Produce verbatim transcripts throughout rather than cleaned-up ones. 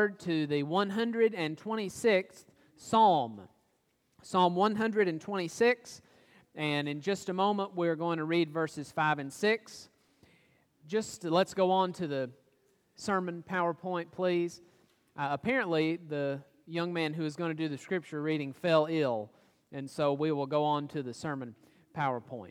Word to the one hundred twenty-sixth Psalm. Psalm one hundred twenty-six, and in just a moment we're going to read verses five and six. Just to, let's go on to the sermon PowerPoint, please. Uh, apparently, the young man who is going to do the scripture reading fell ill, and so we will go on to the sermon PowerPoint.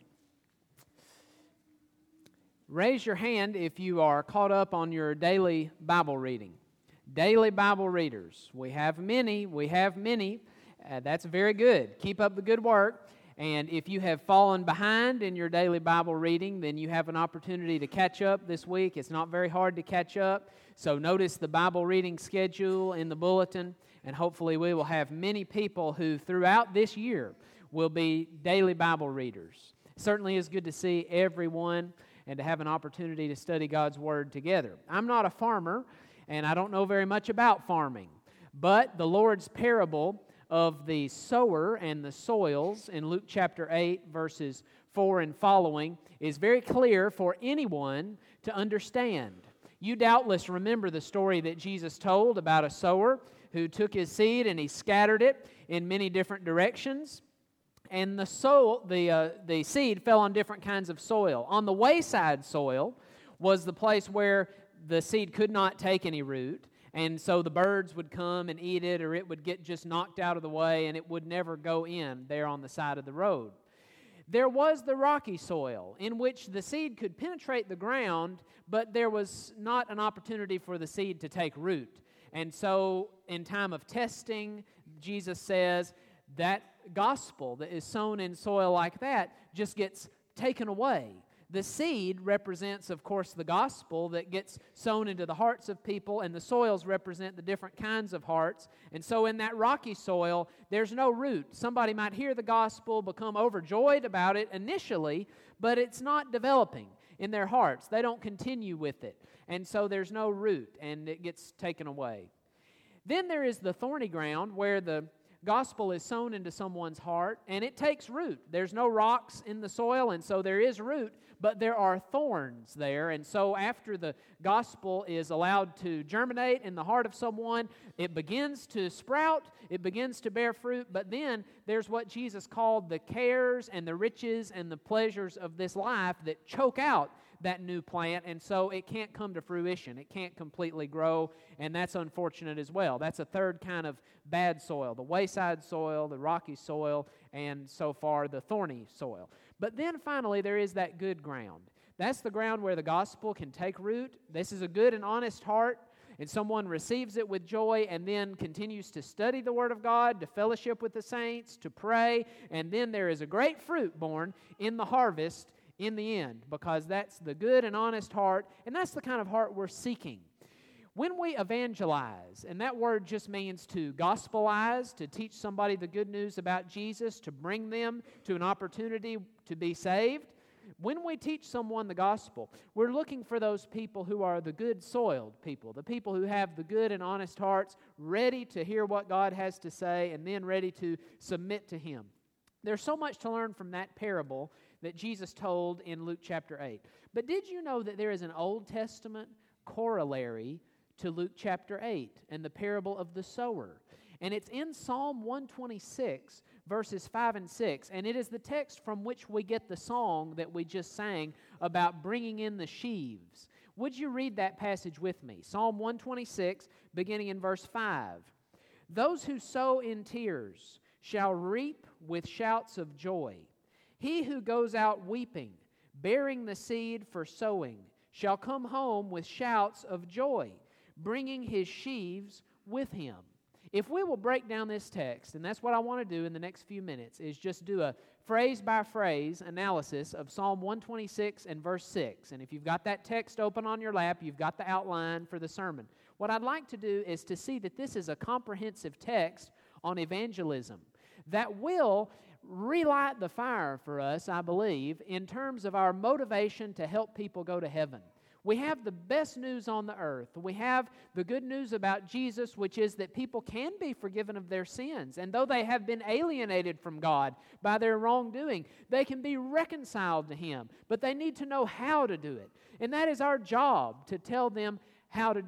Raise your hand if you are caught up on your daily Bible reading. Daily Bible readers. We have many. We have many. Uh, that's very good. Keep up the good work. And if you have fallen behind in your daily Bible reading, then you have an opportunity to catch up this week. It's not very hard to catch up. So notice the Bible reading schedule in the bulletin, and hopefully we will have many people who throughout this year will be daily Bible readers. It certainly is good to see everyone and to have an opportunity to study God's Word together. I'm not a farmer, and I don't know very much about farming, but the Lord's parable of the sower and the soils in Luke chapter eight, verses four and following, is very clear for anyone to understand. You doubtless remember the story that Jesus told about a sower who took his seed and he scattered it in many different directions. And the soil, the uh, the seed fell on different kinds of soil. On the wayside soil was the place where the seed could not take any root, and so the birds would come and eat it, or it would get just knocked out of the way, and it would never go in there on the side of the road. There was the rocky soil, in which the seed could penetrate the ground, but there was not an opportunity for the seed to take root. And so in time of testing, Jesus says that gospel that is sown in soil like that just gets taken away. The seed represents, of course, the gospel that gets sown into the hearts of people, and the soils represent the different kinds of hearts. And so in that rocky soil, there's no root. Somebody might hear the gospel, become overjoyed about it initially, but it's not developing in their hearts. They don't continue with it. And so there's no root, and it gets taken away. Then there is the thorny ground where the gospel is sown into someone's heart, and it takes root. There's no rocks in the soil, and so there is root, but there are thorns there. And so after the gospel is allowed to germinate in the heart of someone, it begins to sprout, it begins to bear fruit, but then there's what Jesus called the cares and the riches and the pleasures of this life that choke out that new plant, and so it can't come to fruition. It can't completely grow, and that's unfortunate as well. That's a third kind of bad soil, the wayside soil, the rocky soil, and so far the thorny soil. But then finally there is that good ground. That's the ground where the gospel can take root. This is a good and honest heart, and someone receives it with joy and then continues to study the Word of God, to fellowship with the saints, to pray, and then there is a great fruit born in the harvest in the end, because that's the good and honest heart, and that's the kind of heart we're seeking. When we evangelize, and that word just means to gospelize, to teach somebody the good news about Jesus, to bring them to an opportunity to be saved, when we teach someone the gospel, we're looking for those people who are the good-soiled people, the people who have the good and honest hearts, ready to hear what God has to say, and then ready to submit to Him. There's so much to learn from that parable that Jesus told in Luke chapter eight. But did you know that there is an Old Testament corollary to Luke chapter eight and the parable of the sower? And it's in Psalm one twenty-six, verses five and six, and it is the text from which we get the song that we just sang about bringing in the sheaves. Would you read that passage with me? Psalm one twenty-six, beginning in verse five. Those who sow in tears shall reap with shouts of joy. He who goes out weeping, bearing the seed for sowing, shall come home with shouts of joy, bringing his sheaves with him. If we will break down this text, and that's what I want to do in the next few minutes, is just do a phrase-by-phrase analysis of Psalm one twenty-six and verse six. And if you've got that text open on your lap, you've got the outline for the sermon. What I'd like to do is to see that this is a comprehensive text on evangelism that will relight the fire for us, I believe, in terms of our motivation to help people go to heaven. We have the best news on the earth. We have the good news about Jesus, which is that people can be forgiven of their sins. And though they have been alienated from God by their wrongdoing, they can be reconciled to Him. But they need to know how to do it. And that is our job, to tell them how to do it.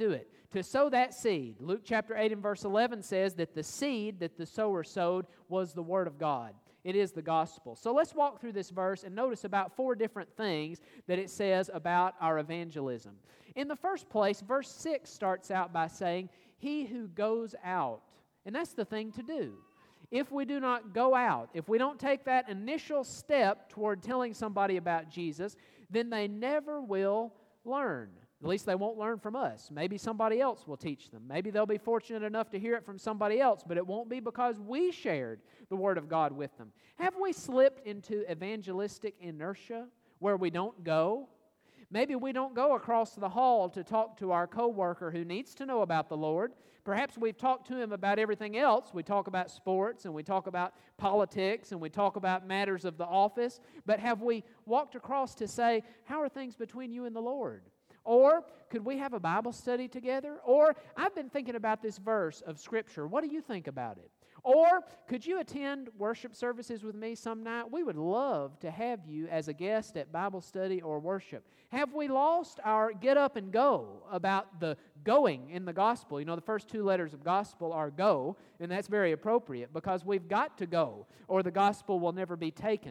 to sow that seed. Luke chapter eight and verse eleven says that the seed that the sower sowed was the Word of God. It is the gospel. So let's walk through this verse and notice about four different things that it says about our evangelism. In the first place, verse six starts out by saying, he who goes out. And that's the thing to do. If we do not go out, if we don't take that initial step toward telling somebody about Jesus, then they never will learn. At least they won't learn from us. Maybe somebody else will teach them. Maybe they'll be fortunate enough to hear it from somebody else, but it won't be because we shared the Word of God with them. Have we slipped into evangelistic inertia where we don't go? Maybe we don't go across the hall to talk to our coworker who needs to know about the Lord. Perhaps we've talked to him about everything else. We talk about sports and we talk about politics and we talk about matters of the office. But have we walked across to say, how are things between you and the Lord? Or could we have a Bible study together? Or I've been thinking about this verse of Scripture. What do you think about it? Or could you attend worship services with me some night? We would love to have you as a guest at Bible study or worship. Have we lost our get up and go about the going in the gospel? You know, the first two letters of gospel are go, and that's very appropriate because we've got to go or the gospel will never be taken.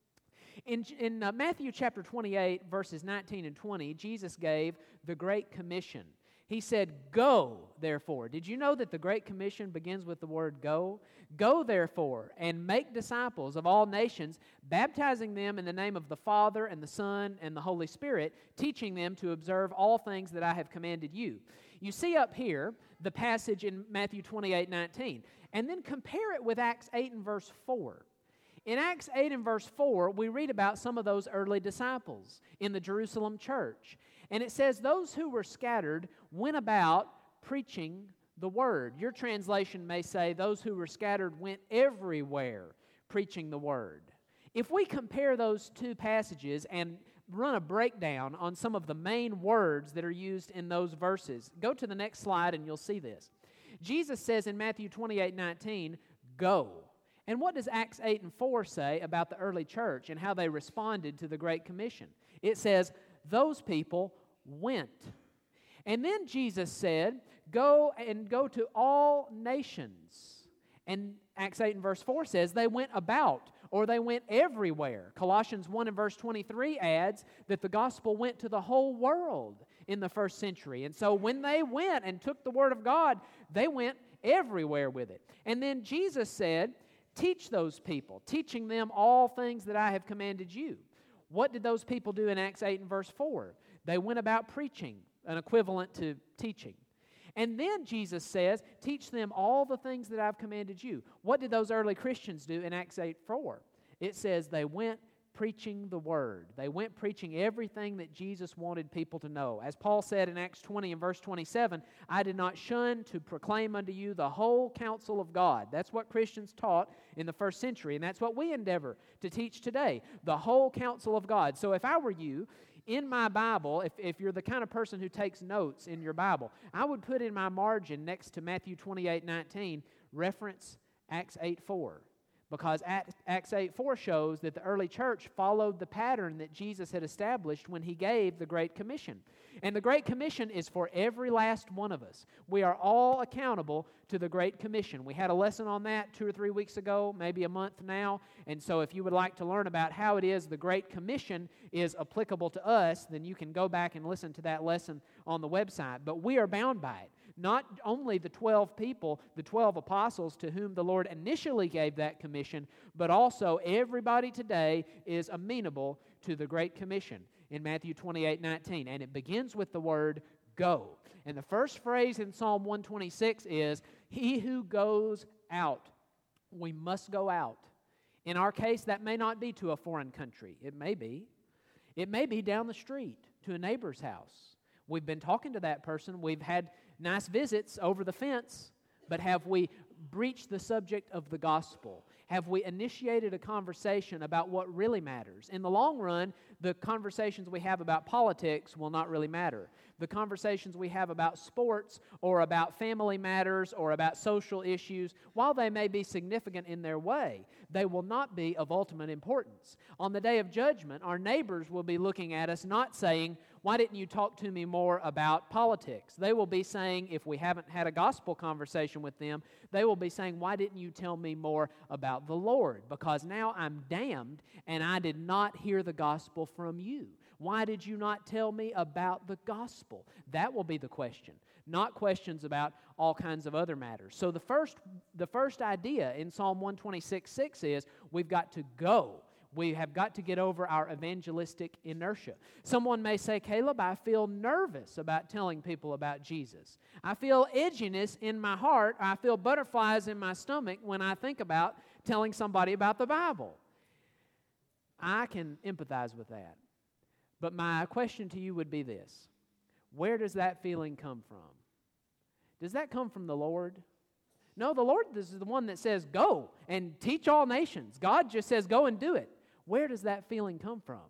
In, in uh, Matthew chapter twenty-eight, verses nineteen and twenty, Jesus gave the Great Commission. He said, go, therefore. Did you know that the Great Commission begins with the word go? Go, therefore, and make disciples of all nations, baptizing them in the name of the Father and the Son and the Holy Spirit, teaching them to observe all things that I have commanded you. You see up here the passage in Matthew twenty-eight nineteen, and then compare it with Acts eight and verse four. In Acts eight and verse four, we read about some of those early disciples in the Jerusalem church. And it says, those who were scattered went about preaching the word. Your translation may say, those who were scattered went everywhere preaching the word. If we compare those two passages and run a breakdown on some of the main words that are used in those verses, go to the next slide and you'll see this. Jesus says in Matthew twenty-eight nineteen, go. And what does Acts eight and four say about the early church and how they responded to the Great Commission? It says, those people went. And then Jesus said, go and go to all nations. And Acts eight and verse four says they went about, or they went everywhere. Colossians one and verse twenty-three adds that the gospel went to the whole world in the first century. And so when they went and took the word of God, they went everywhere with it. And then Jesus said, teach those people, teaching them all things that I have commanded you. What did those people do in Acts eight and verse four? They went about preaching, an equivalent to teaching. And then Jesus says, teach them all the things that I've commanded you. What did those early Christians do in Acts eight four? It says they went preaching the word. They went preaching everything that Jesus wanted people to know. As Paul said in Acts twenty and verse twenty-seven, I did not shun to proclaim unto you the whole counsel of God. That's what Christians taught in the first century, and that's what we endeavor to teach today, the whole counsel of God. So if I were you, in my Bible, if, if you're the kind of person who takes notes in your Bible, I would put in my margin next to Matthew twenty-eight nineteen, reference Acts eight four. Because Acts eight four shows that the early church followed the pattern that Jesus had established when He gave the Great Commission. And the Great Commission is for every last one of us. We are all accountable to the Great Commission. We had a lesson on that two or three weeks ago, maybe a month now. And so if you would like to learn about how it is the Great Commission is applicable to us, then you can go back and listen to that lesson on the website. But we are bound by it. Not only the twelve people, the twelve apostles to whom the Lord initially gave that commission, but also everybody today is amenable to the Great Commission in Matthew twenty-eight nineteen. And it begins with the word go. And the first phrase in Psalm one twenty-six is, he who goes out. We must go out. In our case, that may not be to a foreign country. It may be. It may be down the street to a neighbor's house. We've been talking to that person. We've had nice visits over the fence, but have we breached the subject of the gospel? Have we initiated a conversation about what really matters? In the long run, the conversations we have about politics will not really matter. The conversations we have about sports or about family matters or about social issues, while they may be significant in their way, they will not be of ultimate importance. On the day of judgment, our neighbors will be looking at us not saying, why didn't you talk to me more about politics? They will be saying, if we haven't had a gospel conversation with them, they will be saying, why didn't you tell me more about the Lord? Because now I'm damned and I did not hear the gospel from you. Why did you not tell me about the gospel? That will be the question, not questions about all kinds of other matters. So the first, the first idea in Psalm one twenty-six six is we've got to go. We have got to get over our evangelistic inertia. Someone may say, Caleb, I feel nervous about telling people about Jesus. I feel edginess in my heart. I feel butterflies in my stomach when I think about telling somebody about the Bible. I can empathize with that. But my question to you would be this. Where does that feeling come from? Does that come from the Lord? No, the Lord is the one that says, go and teach all nations. God just says, go and do it. Where does that feeling come from?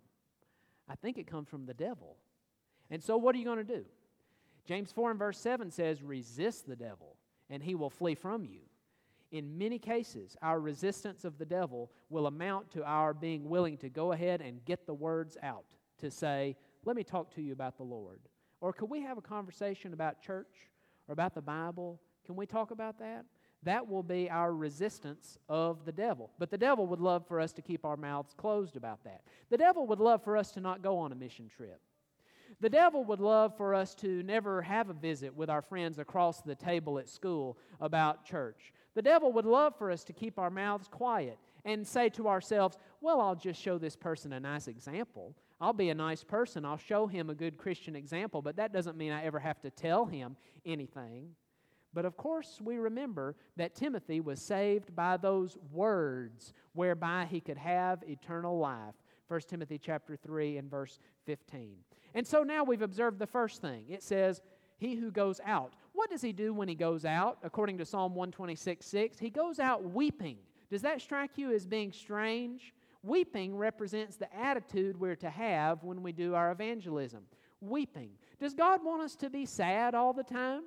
I think it comes from the devil. And so what are you going to do? James four and verse seven says, resist the devil, and he will flee from you. In many cases, our resistance of the devil will amount to our being willing to go ahead and get the words out to say, let me talk to you about the Lord. Or could we have a conversation about church or about the Bible? Can we talk about that? That will be our resistance of the devil. But the devil would love for us to keep our mouths closed about that. The devil would love for us to not go on a mission trip. The devil would love for us to never have a visit with our friends across the table at school about church. The devil would love for us to keep our mouths quiet and say to ourselves, well, I'll just show this person a nice example. I'll be a nice person. I'll show him a good Christian example, but that doesn't mean I ever have to tell him anything. But of course, we remember that Timothy was saved by those words whereby he could have eternal life. First Timothy chapter three and verse fifteen. And so now we've observed the first thing. It says, he who goes out. What does he do when he goes out? According to Psalm one twenty-six six, he goes out weeping. Does that strike you as being strange? Weeping represents the attitude we're to have when we do our evangelism. Weeping. Does God want us to be sad all the time?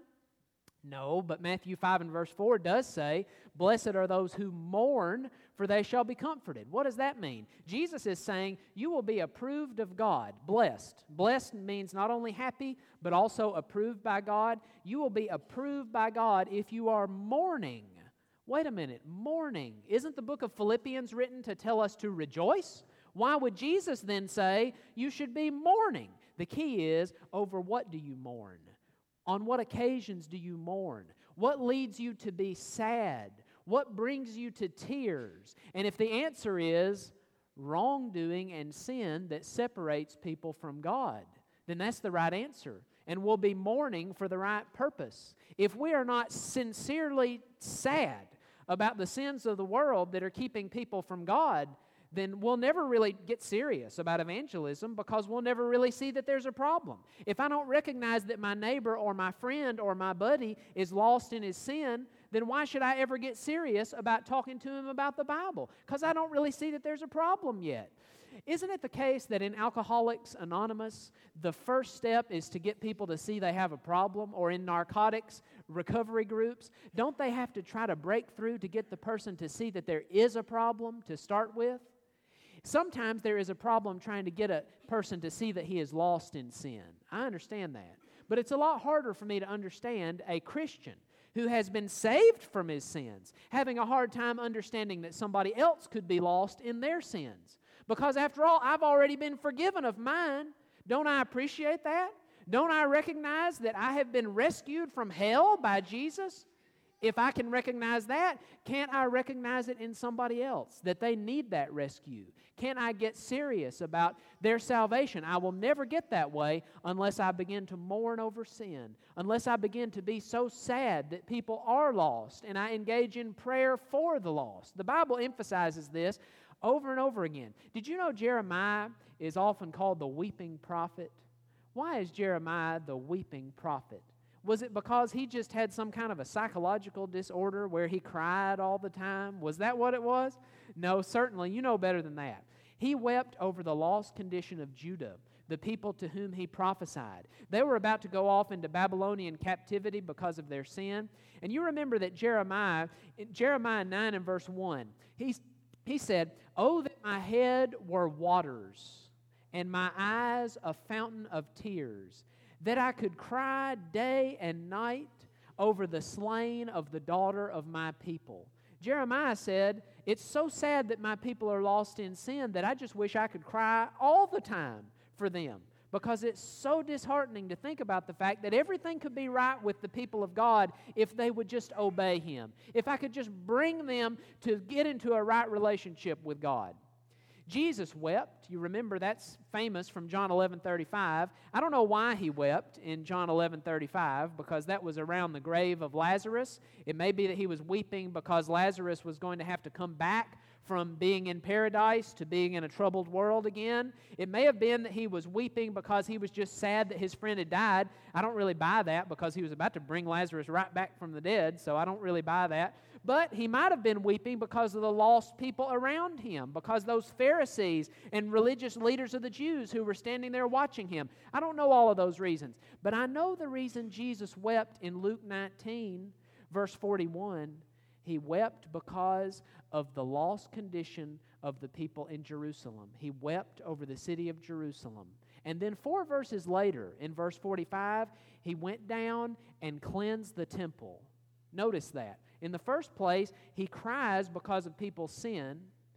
No, but Matthew five and verse four does say, blessed are those who mourn, for they shall be comforted. What does that mean? Jesus is saying you will be approved of God, blessed. Blessed means not only happy, but also approved by God. You will be approved by God if you are mourning. Wait a minute, mourning. Isn't the book of Philippians written to tell us to rejoice? Why would Jesus then say you should be mourning? The key is, over what do you mourn? On what occasions do you mourn? What leads you to be sad? What brings you to tears? And if the answer is wrongdoing and sin that separates people from God, then that's the right answer. And we'll be mourning for the right purpose. If we are not sincerely sad about the sins of the world that are keeping people from God, then we'll never really get serious about evangelism because we'll never really see that there's a problem. If I don't recognize that my neighbor or my friend or my buddy is lost in his sin, then why should I ever get serious about talking to him about the Bible? Because I don't really see that there's a problem yet. Isn't it the case that in Alcoholics Anonymous, the first step is to get people to see they have a problem? Or in narcotics recovery groups, don't they have to try to break through to get the person to see that there is a problem to start with? Sometimes there is a problem trying to get a person to see that he is lost in sin. I understand that. But it's a lot harder for me to understand a Christian who has been saved from his sins having a hard time understanding that somebody else could be lost in their sins. Because after all, I've already been forgiven of mine. Don't I appreciate that? Don't I recognize that I have been rescued from hell by Jesus? If I can recognize that, can't I recognize it in somebody else, that they need that rescue? Can't I get serious about their salvation? I will never get that way unless I begin to mourn over sin, unless I begin to be so sad that people are lost, and I engage in prayer for the lost. The Bible emphasizes this over and over again. Did you know Jeremiah is often called the weeping prophet? Why is Jeremiah the weeping prophet? Was it because he just had some kind of a psychological disorder where he cried all the time? Was that what it was? No, certainly. You know better than that. He wept over the lost condition of Judah, the people to whom he prophesied. They were about to go off into Babylonian captivity because of their sin. And you remember that Jeremiah, in Jeremiah nine and verse one, he, he said, "Oh, that my head were waters, and my eyes a fountain of tears, that I could cry day and night over the slain of the daughter of my people. Jeremiah said, it's so sad that my people are lost in sin that I just wish I could cry all the time for them, because it's so disheartening to think about the fact that everything could be right with the people of God if they would just obey Him. If I could just bring them to get into a right relationship with God. Jesus wept. You remember that's famous from John eleven thirty-five. I don't know why He wept in John eleven thirty-five, because that was around the grave of Lazarus. It may be that He was weeping because Lazarus was going to have to come back from being in paradise to being in a troubled world again. It may have been that He was weeping because He was just sad that His friend had died. I don't really buy that, because He was about to bring Lazarus right back from the dead, so I don't really buy that. But He might have been weeping because of the lost people around Him, because those Pharisees and religious leaders of the Jews who were standing there watching Him. I don't know all of those reasons, but I know the reason Jesus wept in Luke nineteen, verse forty-one. He wept because of the lost condition of the people in Jerusalem. He wept over the city of Jerusalem. And then four verses later, in verse forty-five, He went down and cleansed the temple. Notice that. In the first place, He cries because of people's sin,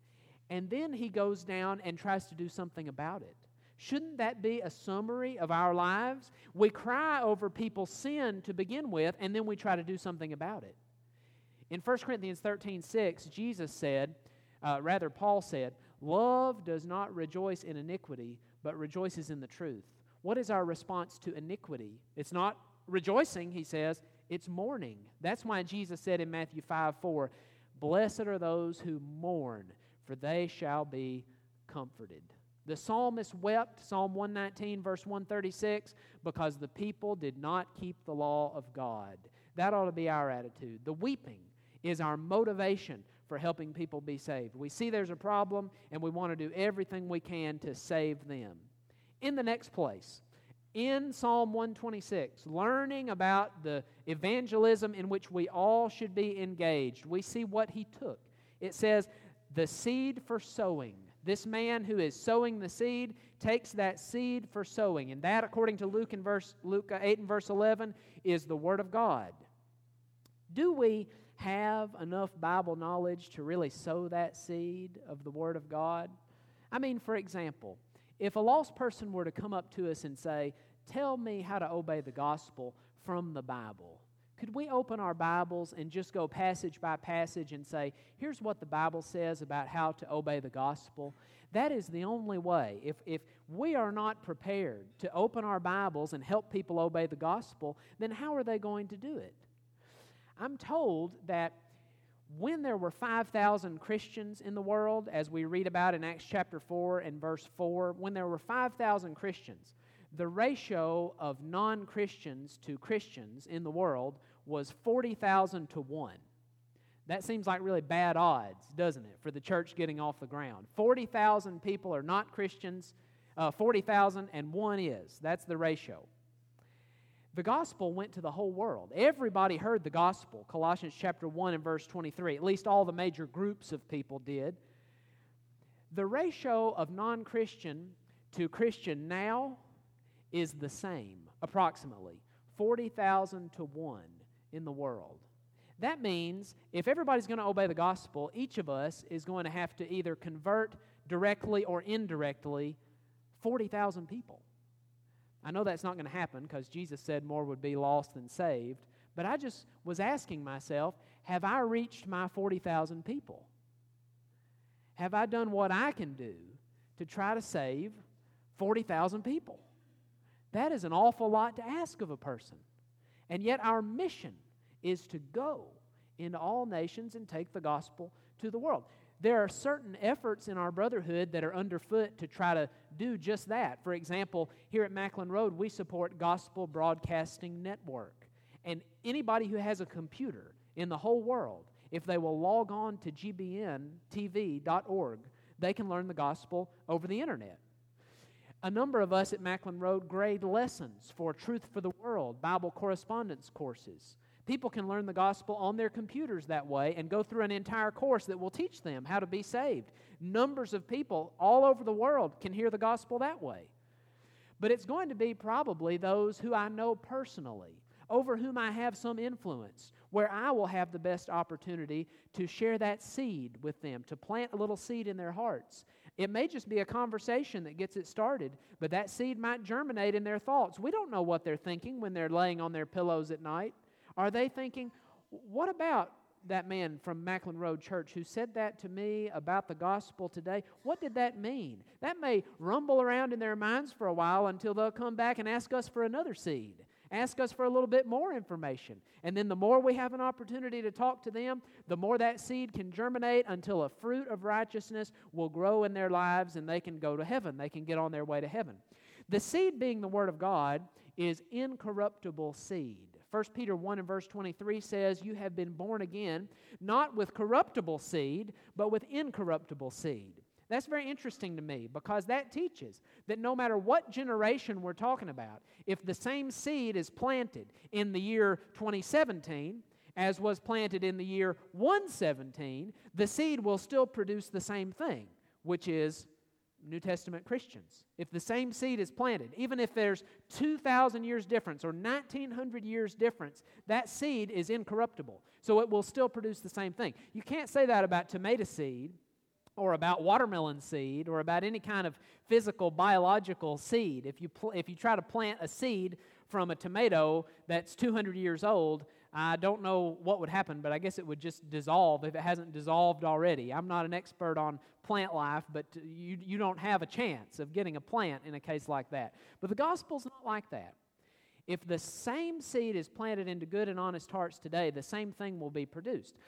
and then He goes down and tries to do something about it. Shouldn't that be a summary of our lives? We cry over people's sin to begin with, and then we try to do something about it. In First Corinthians thirteen six, Jesus said, uh, rather Paul said, love does not rejoice in iniquity, but rejoices in the truth. What is our response to iniquity? It's not rejoicing, he says, it's mourning. That's why Jesus said in Matthew five four, blessed are those who mourn, for they shall be comforted. The psalmist wept, Psalm one nineteen, verse one thirty-six, because the people did not keep the law of God. That ought to be our attitude. The weeping is our motivation for helping people be saved. We see there's a problem, and we want to do everything we can to save them. In the next place, in Psalm one twenty-six, learning about the evangelism in which we all should be engaged, we see what he took. It says, the seed for sowing. This man who is sowing the seed takes that seed for sowing. And that, according to Luke, in verse, Luke eight and verse eleven, is the Word of God. Do we have enough Bible knowledge to really sow that seed of the Word of God? I mean, for example, if a lost person were to come up to us and say, tell me how to obey the gospel from the Bible, could we open our Bibles and just go passage by passage and say, here's what the Bible says about how to obey the gospel? That is the only way. If, if we are not prepared to open our Bibles and help people obey the gospel, then how are they going to do it? I'm told that when there were five thousand Christians in the world, as we read about in Acts chapter four and verse four, when there were five thousand Christians, the ratio of non-Christians to Christians in the world was forty thousand to one. That seems like really bad odds, doesn't it, for the church getting off the ground. forty thousand people are not Christians, uh, forty thousand and one is. That's the ratio. The gospel went to the whole world. Everybody heard the gospel. Colossians chapter one and verse twenty-three. At least all the major groups of people did. The ratio of non-Christian to Christian now is the same, approximately. forty thousand to one in the world. That means if everybody's going to obey the gospel, each of us is going to have to either convert directly or indirectly forty thousand people. I know that's not going to happen because Jesus said more would be lost than saved, but I just was asking myself, have I reached my forty thousand people? Have I done what I can do to try to save forty thousand people? That is an awful lot to ask of a person. And yet our mission is to go into all nations and take the gospel to the world. There are certain efforts in our brotherhood that are underfoot to try to do just that. For example, here at Macklin Road, we support Gospel Broadcasting Network. And anybody who has a computer in the whole world, if they will log on to G B N T V dot org, they can learn the gospel over the internet. A number of us at Macklin Road grade lessons for Truth for the World, Bible correspondence courses. People can learn the gospel on their computers that way and go through an entire course that will teach them how to be saved. Numbers of people all over the world can hear the gospel that way. But it's going to be probably those who I know personally, over whom I have some influence, where I will have the best opportunity to share that seed with them, to plant a little seed in their hearts. It may just be a conversation that gets it started, but that seed might germinate in their thoughts. We don't know what they're thinking when they're laying on their pillows at night. Are they thinking, what about that man from Macklin Road Church who said that to me about the gospel today? What did that mean? That may rumble around in their minds for a while until they'll come back and ask us for another seed. Ask us for a little bit more information. And then the more we have an opportunity to talk to them, the more that seed can germinate until a fruit of righteousness will grow in their lives and they can go to heaven. They can get on their way to heaven. The seed, being the Word of God, is incorruptible seed. First Peter one and verse twenty-three says, you have been born again, not with corruptible seed, but with incorruptible seed. That's very interesting to me because that teaches that no matter what generation we're talking about, if the same seed is planted in the year twenty seventeen as was planted in the year one seventeen, the seed will still produce the same thing, which is New Testament Christians. If the same seed is planted, even if there's two thousand years difference or nineteen hundred years difference, that seed is incorruptible. So it will still produce the same thing. You can't say that about tomato seed or about watermelon seed or about any kind of physical, biological seed. If you pl- if you try to plant a seed from a tomato that's two hundred years old, I don't know what would happen, but I guess it would just dissolve if it hasn't dissolved already. I'm not an expert on plant life, but you, you don't have a chance of getting a plant in a case like that. But the gospel's not like that. If the same seed is planted into good and honest hearts today, the same thing will be produced.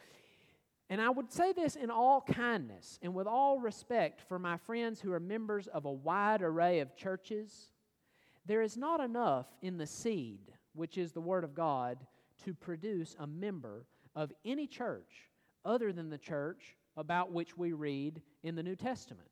And I would say this in all kindness and with all respect for my friends who are members of a wide array of churches. There is not enough in the seed, which is the Word of God, to produce a member of any church other than the church about which we read in the New Testament.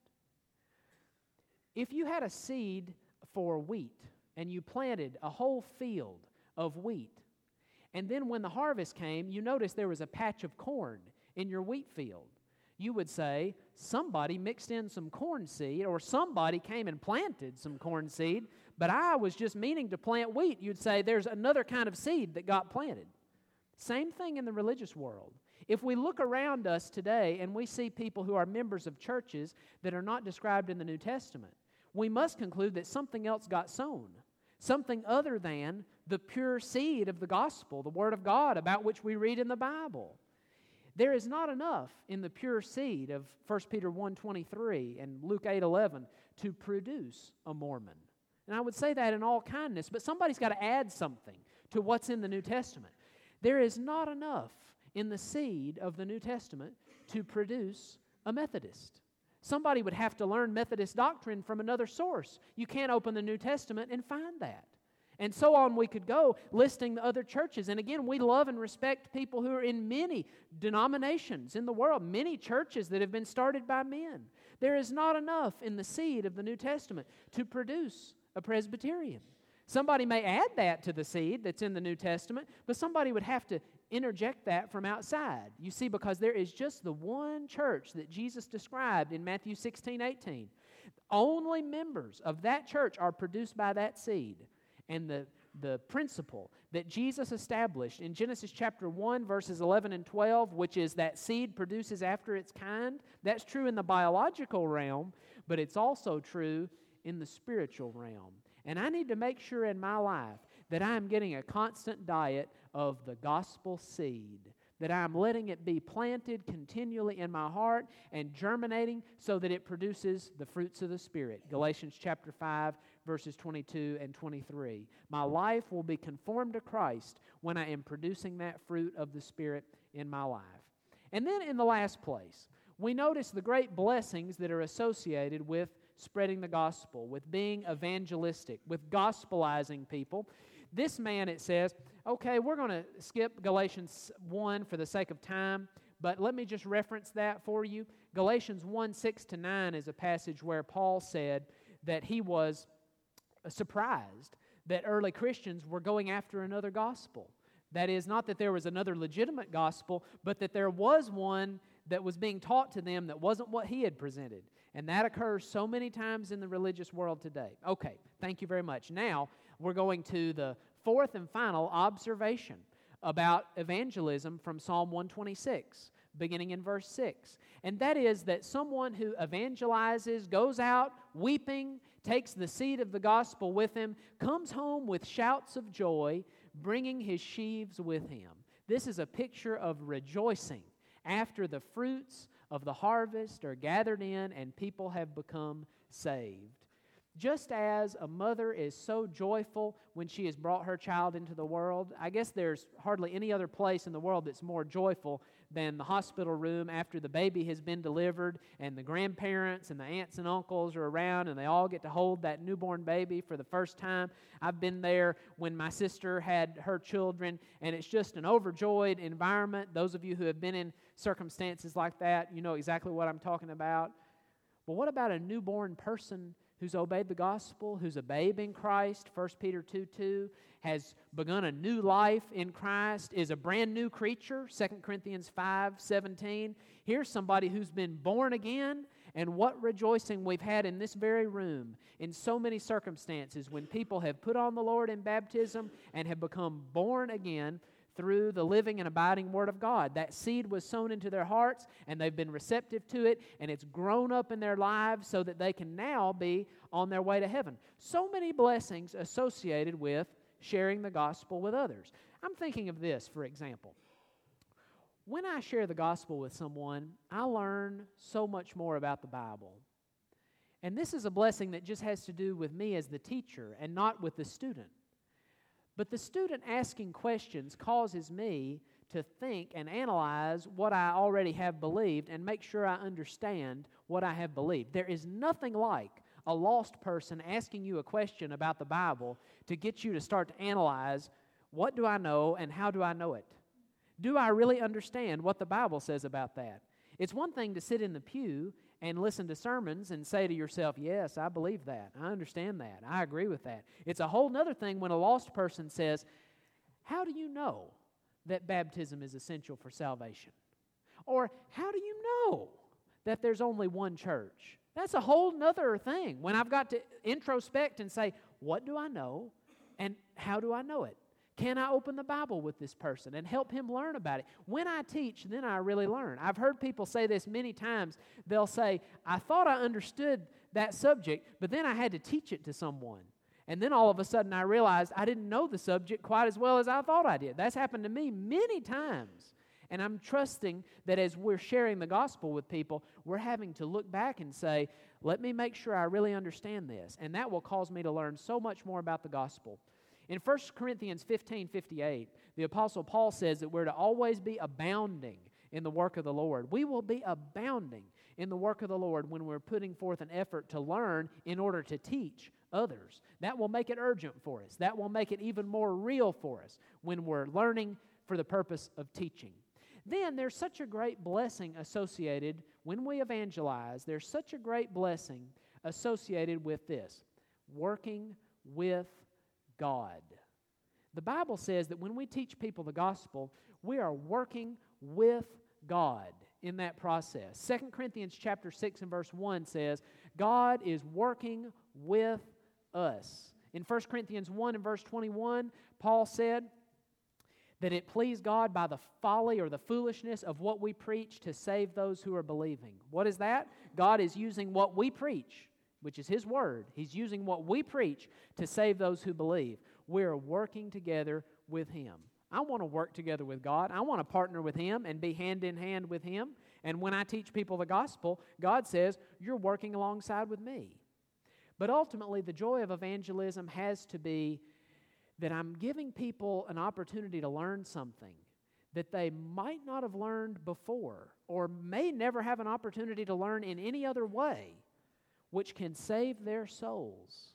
If you had a seed for wheat and you planted a whole field of wheat, and then when the harvest came, you noticed there was a patch of corn in your wheat field, you would say, somebody mixed in some corn seed, or somebody came and planted some corn seed, but I was just meaning to plant wheat. You'd say, there's another kind of seed that got planted. Same thing in the religious world. If we look around us today and we see people who are members of churches that are not described in the New Testament, we must conclude that something else got sown, something other than the pure seed of the gospel, the Word of God, about which we read in the Bible. There is not enough in the pure seed of First Peter one twenty-three and Luke eight eleven to produce a Mormon. And I would say that in all kindness, but somebody's got to add something to what's in the New Testament. There is not enough in the seed of the New Testament to produce a Methodist. Somebody would have to learn Methodist doctrine from another source. You can't open the New Testament and find that. And so on we could go, listing the other churches. And again, we love and respect people who are in many denominations in the world, many churches that have been started by men. There is not enough in the seed of the New Testament to produce a Presbyterian. Somebody may add that to the seed that's in the New Testament, but somebody would have to interject that from outside. You see, because there is just the one church that Jesus described in Matthew sixteen eighteen. Only members of that church are produced by that seed. And the, the principle that Jesus established in Genesis chapter one, verses eleven and twelve, which is that seed produces after its kind, that's true in the biological realm, but it's also true in the spiritual realm. And I need to make sure in my life that I am getting a constant diet of the gospel seed, that I'm letting it be planted continually in my heart and germinating so that it produces the fruits of the Spirit. Galatians chapter five, verses twenty-two and twenty-three. My life will be conformed to Christ when I am producing that fruit of the Spirit in my life. And then in the last place, we notice the great blessings that are associated with spreading the gospel, with being evangelistic, with gospelizing people. This man, it says, okay, we're going to skip Galatians one for the sake of time, but let me just reference that for you. Galatians one, six to nine is a passage where Paul said that he was surprised that early Christians were going after another gospel, That is, not that there was another legitimate gospel, but that there was one that was being taught to them that wasn't what he had presented. And that occurs so many times in the religious world today. Okay, thank you very much. Now, we're going to the fourth and final observation about evangelism from Psalm one twenty-six, beginning in verse six. And that is that someone who evangelizes, goes out weeping, takes the seed of the gospel with him, comes home with shouts of joy, bringing his sheaves with him. This is a picture of rejoicing after the fruits of the harvest are gathered in and people have become saved. Just as a mother is so joyful when she has brought her child into the world, I guess there's hardly any other place in the world that's more joyful than the hospital room after the baby has been delivered and the grandparents and the aunts and uncles are around and they all get to hold that newborn baby for the first time. I've been there when my sister had her children, and it's just an overjoyed environment. Those of you who have been in circumstances like that, you know exactly what I'm talking about. But what about a newborn person who's obeyed the gospel, who's a babe in Christ, First Peter two two, has begun a new life in Christ, is a brand new creature, Second Corinthians five seventeen. Here's somebody who's been born again, and what rejoicing we've had in this very room in so many circumstances when people have put on the Lord in baptism and have become born again through the living and abiding Word of God. That seed was sown into their hearts, and they've been receptive to it, and it's grown up in their lives so that they can now be on their way to heaven. So many blessings associated with sharing the gospel with others. I'm thinking of this, for example. When I share the gospel with someone, I learn so much more about the Bible. And this is a blessing that just has to do with me as the teacher and not with the student. But the student asking questions causes me to think and analyze what I already have believed and make sure I understand what I have believed. There is nothing like a lost person asking you a question about the Bible to get you to start to analyze, what do I know and how do I know it? Do I really understand what the Bible says about that? It's one thing to sit in the pew and listen to sermons and say to yourself, yes, I believe that. I understand that. I agree with that. It's a whole other thing when a lost person says, how do you know that baptism is essential for salvation? Or how do you know that there's only one church? That's a whole other thing when I've got to introspect and say, what do I know and how do I know it? Can I open the Bible with this person and help him learn about it? When I teach, then I really learn. I've heard people say this many times. They'll say, I thought I understood that subject, but then I had to teach it to someone. And then all of a sudden I realized I didn't know the subject quite as well as I thought I did. That's happened to me many times. And I'm trusting that as we're sharing the gospel with people, we're having to look back and say, let me make sure I really understand this. And that will cause me to learn so much more about the gospel. In First Corinthians fifteen fifty-eight, the Apostle Paul says that we're to always be abounding in the work of the Lord. We will be abounding in the work of the Lord when we're putting forth an effort to learn in order to teach others. That will make it urgent for us. That will make it even more real for us when we're learning for the purpose of teaching. Then there's such a great blessing associated when we evangelize. There's such a great blessing associated with this, working with God. The Bible says that when we teach people the gospel, we are working with God in that process. Second Corinthians chapter six and verse one says, God is working with us. In First Corinthians one and verse twenty-one, Paul said that it pleased God by the folly or the foolishness of what we preach to save those who are believing. What is that? God is using what we preach, which is His Word. He's using what we preach to save those who believe. We're working together with Him. I want to work together with God. I want to partner with Him and be hand in hand with Him. And when I teach people the gospel, God says, you're working alongside with me. But ultimately, the joy of evangelism has to be that I'm giving people an opportunity to learn something that they might not have learned before or may never have an opportunity to learn in any other way, which can save their souls.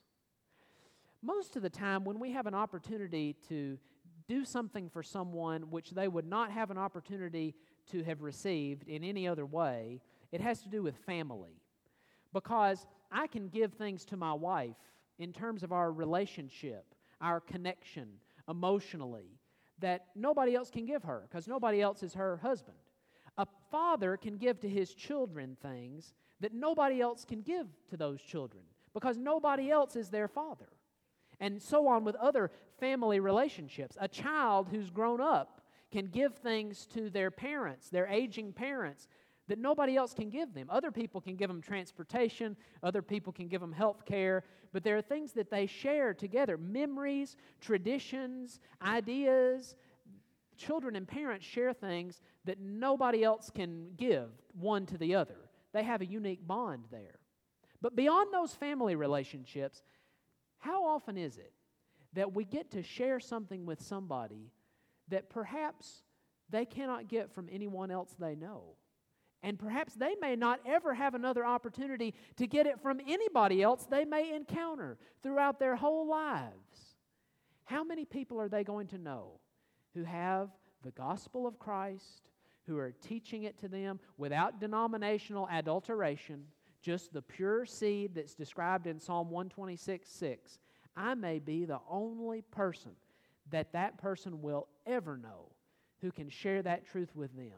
Most of the time, when we have an opportunity to do something for someone which they would not have an opportunity to have received in any other way, it has to do with family. Because I can give things to my wife in terms of our relationship, our connection, emotionally, that nobody else can give her because nobody else is her husband. A father can give to his children things that nobody else can give to those children because nobody else is their father. And so on with other family relationships. A child who's grown up can give things to their parents, their aging parents, that nobody else can give them. Other people can give them transportation, other people can give them health care, but there are things that they share together, memories, traditions, ideas. Children and parents share things that nobody else can give one to the other. They have a unique bond there. But beyond those family relationships, how often is it that we get to share something with somebody that perhaps they cannot get from anyone else they know? And perhaps they may not ever have another opportunity to get it from anybody else they may encounter throughout their whole lives. How many people are they going to know who have the gospel of Christ, who are teaching it to them without denominational adulteration, just the pure seed that's described in Psalm one twenty-six six? I may be the only person that that person will ever know who can share that truth with them.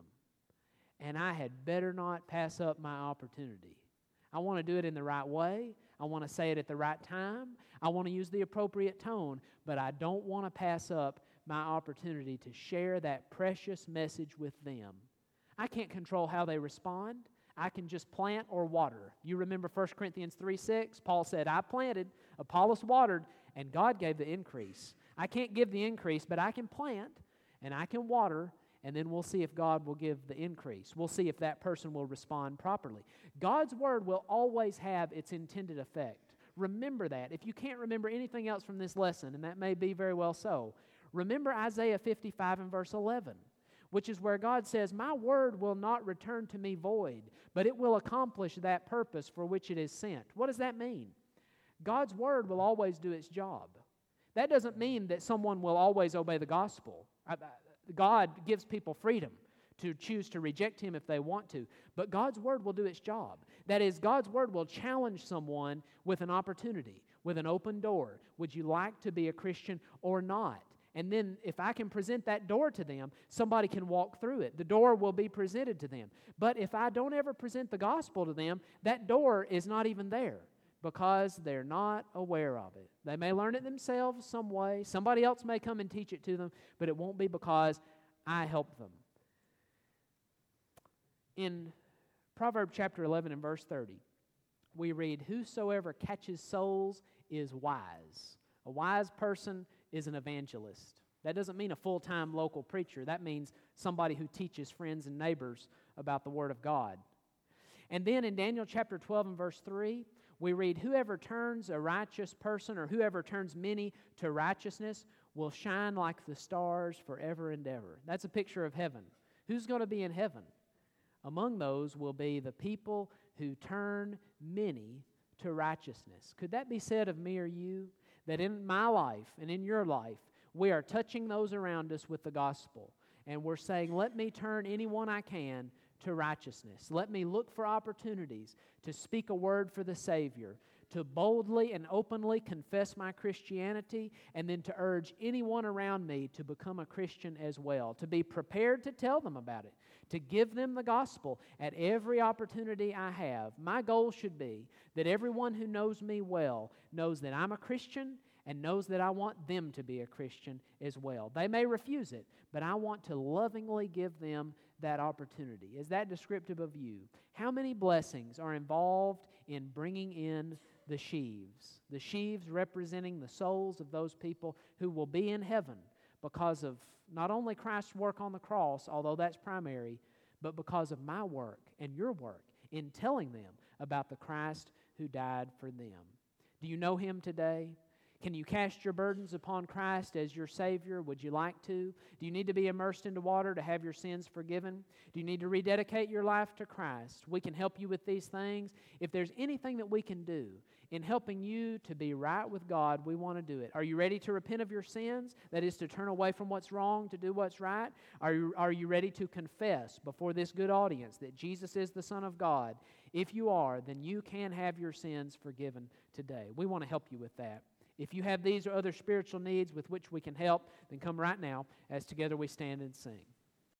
And I had better not pass up my opportunity. I want to do it in the right way. I want to say it at the right time. I want to use the appropriate tone, but I don't want to pass up my opportunity to share that precious message with them. I can't control how they respond. I can just plant or water. You remember First Corinthians three six? Paul said, I planted, Apollos watered, and God gave the increase. I can't give the increase, but I can plant and I can water, and then we'll see if God will give the increase. We'll see if that person will respond properly. God's Word will always have its intended effect. Remember that. If you can't remember anything else from this lesson, and that may be very well so, remember Isaiah fifty-five and verse eleven, which is where God says, my word will not return to me void, but it will accomplish that purpose for which it is sent. What does that mean? God's Word will always do its job. That doesn't mean that someone will always obey the gospel. God gives people freedom to choose to reject Him if they want to. But God's Word will do its job. That is, God's Word will challenge someone with an opportunity, with an open door. Would you like to be a Christian or not? And then if I can present that door to them, somebody can walk through it. The door will be presented to them. But if I don't ever present the gospel to them, that door is not even there because they're not aware of it. They may learn it themselves some way. Somebody else may come and teach it to them, but it won't be because I help them. In Proverbs chapter eleven and verse thirty, we read, whosoever catches souls is wise. A wise person is an evangelist. That doesn't mean a full-time local preacher. That means somebody who teaches friends and neighbors about the Word of God. And then in Daniel chapter twelve and verse three, we read, whoever turns a righteous person or whoever turns many to righteousness will shine like the stars forever and ever. That's a picture of heaven. Who's going to be in heaven? Among those will be the people who turn many to righteousness. Could that be said of me or you? That in my life and in your life, we are touching those around us with the gospel. And we're saying, let me turn anyone I can to righteousness. Let me look for opportunities to speak a word for the Savior, to boldly and openly confess my Christianity, and then to urge anyone around me to become a Christian as well, to be prepared to tell them about it, to give them the gospel at every opportunity I have. My goal should be that everyone who knows me well knows that I'm a Christian and knows that I want them to be a Christian as well. They may refuse it, but I want to lovingly give them that opportunity. Is that descriptive of you? How many blessings are involved in bringing in the sheaves? The sheaves representing the souls of those people who will be in heaven because of not only Christ's work on the cross, although that's primary, but because of my work and your work in telling them about the Christ who died for them. Do you know Him today? Can you cast your burdens upon Christ as your Savior? Would you like to? Do you need to be immersed into water to have your sins forgiven? Do you need to rededicate your life to Christ? We can help you with these things. If there's anything that we can do in helping you to be right with God, we want to do it. Are you ready to repent of your sins? That is to turn away from what's wrong, to do what's right? Are you, are you ready to confess before this good audience that Jesus is the Son of God? If you are, then you can have your sins forgiven today. We want to help you with that. If you have these or other spiritual needs with which we can help, then come right now as together we stand and sing.